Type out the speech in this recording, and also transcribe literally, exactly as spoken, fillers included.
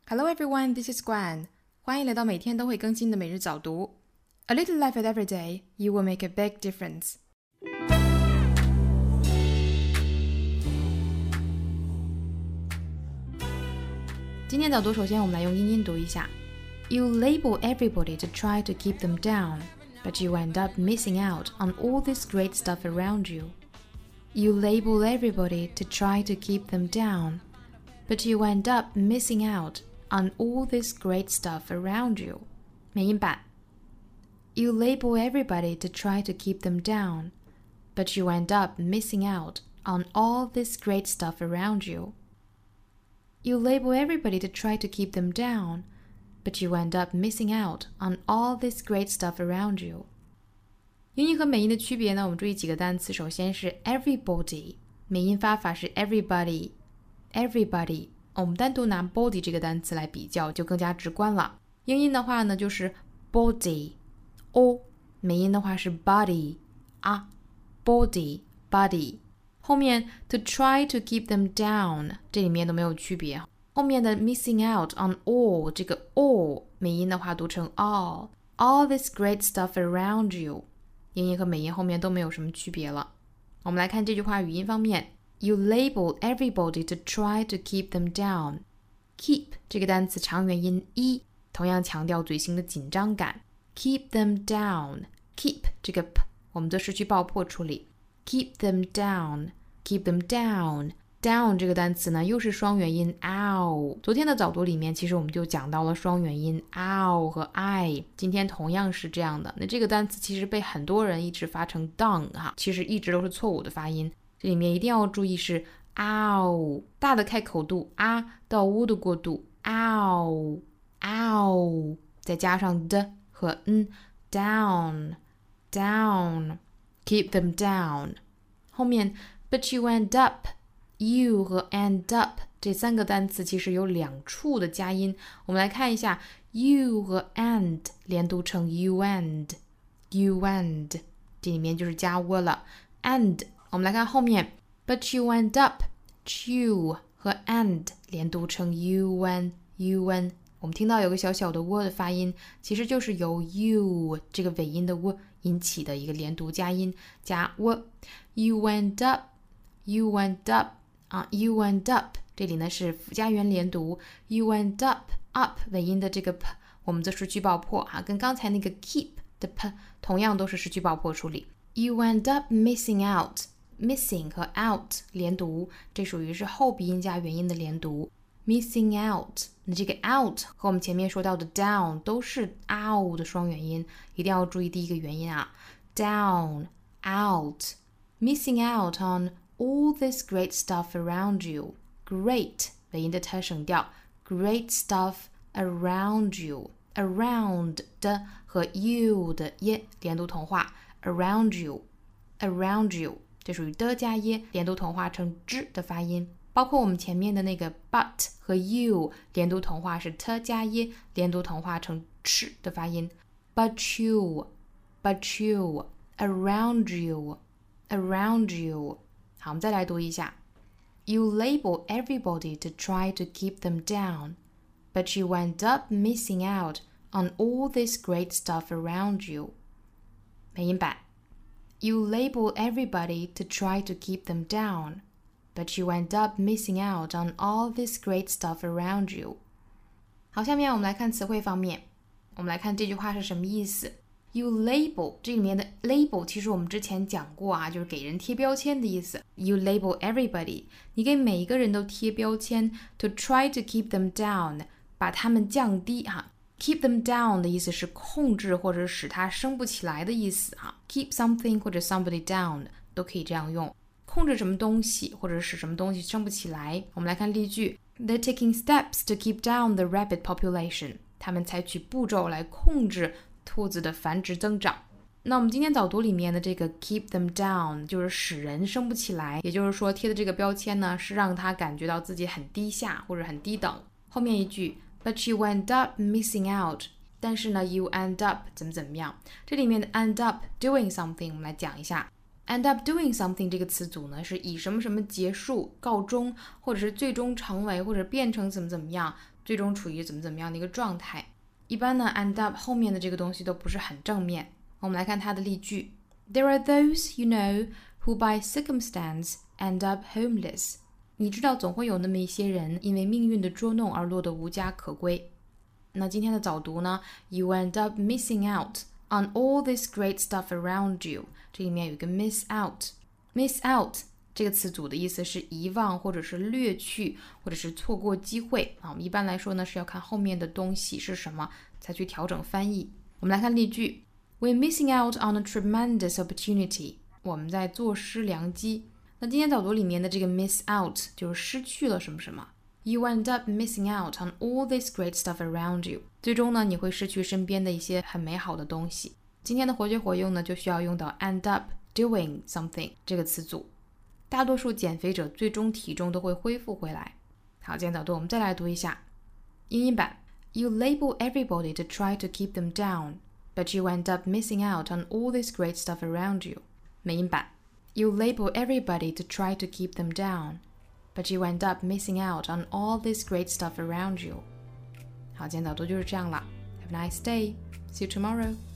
Hello everyone, this is Guan. 欢迎来到每天都会更新的每日早读。A little effort every day, you will make a big difference. 今天早读首先我们来用英音读一下。You label everybody to try to keep them down, but you end up missing out on all this great stuff around you. You label everybody to try to keep them down, but you end up missing out on all this great stuff around you. 美音版 You label everybody to try to keep them down, but you end up missing out on all this great stuff around you. You label everybody to try to keep them down, but you end up missing out on all this great stuff around you. 英音和美音的区别呢，我们注意几个单词。首先是 everybody， 美音发法是 everybody everybody， 我们单独拿 body 这个单词来比较就更加直观了。英音的话呢就是 body o， 美音的话是 body 啊 body body。 后面 to try to keep them down 这里面都没有区别。后面的 missing out on all 这个 all 美音的话读成 all all this great stuff around you， 英音和美音后面都没有什么区别了。我们来看这句话语音方面， You label everybody to try to keep them down. Keep 这个单词长元音 e， 同样强调嘴型的紧张感。 Keep them down Keep 这个 p 我们做失去爆破处理。 Keep them down Keep them down Down 这个单词呢又是双元音 ow， 昨天的早读里面其实我们就讲到了双元音 ow 和 i， 今天同样是这样的。那这个单词其实被很多人一直发成 down 哈，其实一直都是错误的发音，这里面一定要注意是 ow 大的开口度啊到 u 的过渡 ow ow 再加上 d 和 n down down Keep them down。 后面 but you end up You 和 end up 这三个单词其实有两处的加音，我们来看一下 You 和 end 连读成 you end you end 这里面就是加 w 了。 end 我们来看后面 But you end up you 和 end 连读成 you en you en， 我们听到有个小小的 w 的发音，其实就是由 you 这个尾音的 w 引起的一个连读加音加 w。 You end up You end up啊 you end up 这里呢是辅加元连读。 You end up up 尾音的这个 p 我们的失去爆破啊，跟刚才那个 keep 的 p 同样都是失去爆破处理。 You end up missing out Missing 和 out 连读，这属于是后鼻音加元音的连读。 Missing out 那这个 out 和我们前面说到的 down 都是 ow 的双元音，一定要注意第一个元音啊 down out Missing out on all this great stuff around you. Great 尾音的 t 省掉 Great stuff around you Around 的和 you 的耶连读同化 Around you Around you 这属于的加耶连读同化成 z 的发音。包括我们前面的那个 but 和 you 连读同化是 t 加耶连读同化成 ch 的发音。 But you But you Around you Around you。好，我们再来读一下。 You label everybody to try to keep them down, but you end up missing out on all this great stuff around you. 美音版 You label everybody to try to keep them down, but you end up missing out on all this great stuff around you. 好，下面我们来看词汇方面，我们来看这句话是什么意思。You label 这里面的 label 其实我们之前讲过啊，就是给人贴标签的意思。 You label everybody 你给每一个人都贴标签 to try to keep them down 把他们降低哈。 Keep them down 的意思是控制或者使它升不起来的意思哈。 Keep something 或者 somebody down 都可以这样用，控制什么东西或者使什么东西升不起来。我们来看例句， They're taking steps to keep down the rabbit population 他们采取步骤来控制兔子的繁殖增长。那我们今天早读里面的这个 keep them down 就是使人升不起来，也就是说贴的这个标签呢是让他感觉到自己很低下或者很低等。后面一句 But you end up missing out 但是呢 you end up 怎么怎么样，这里面的 end up doing something 我们来讲一下。end up doing something 这个词组呢，是以什么什么结束、告终，或者是最终成为，或者变成怎么怎么样， 最终处于怎么怎么样的一个状态。一般呢 end up 后面的这个东西都不是很正面。我们来看它的例句。There are those you know who by circumstance end up homeless. 你知道总会有那么一些人因为命运的捉弄而落得无家可归。那今天的早读呢 You end up missing out on all this great stuff around you. 这里面有一个 miss out. Miss out 这个词组的意思是遗忘或者是略去或者是错过机会啊。我们一般来说呢是要看后面的东西是什么才去调整翻译。我们来看例句。We're missing out on a tremendous opportunity. 我们在坐失良机。那今天早读里面的这个 miss out 就是失去了什么什么。You end up missing out on all this great stuff around you. 最终呢，你会失去身边的一些很美好的东西。今天的活学活用呢，就需要用到 end up doing something 这个词组。大多数减肥者最终体重都会恢复回来。好，今天早读我们再来读一下。英音版 You label everybody to try to keep them down, but you end up missing out on all this great stuff around you. 美音版 You label everybody to try to keep them down, but you end up missing out on all this great stuff around you. 好，今天早读就是这样了。Have a nice day. See you tomorrow.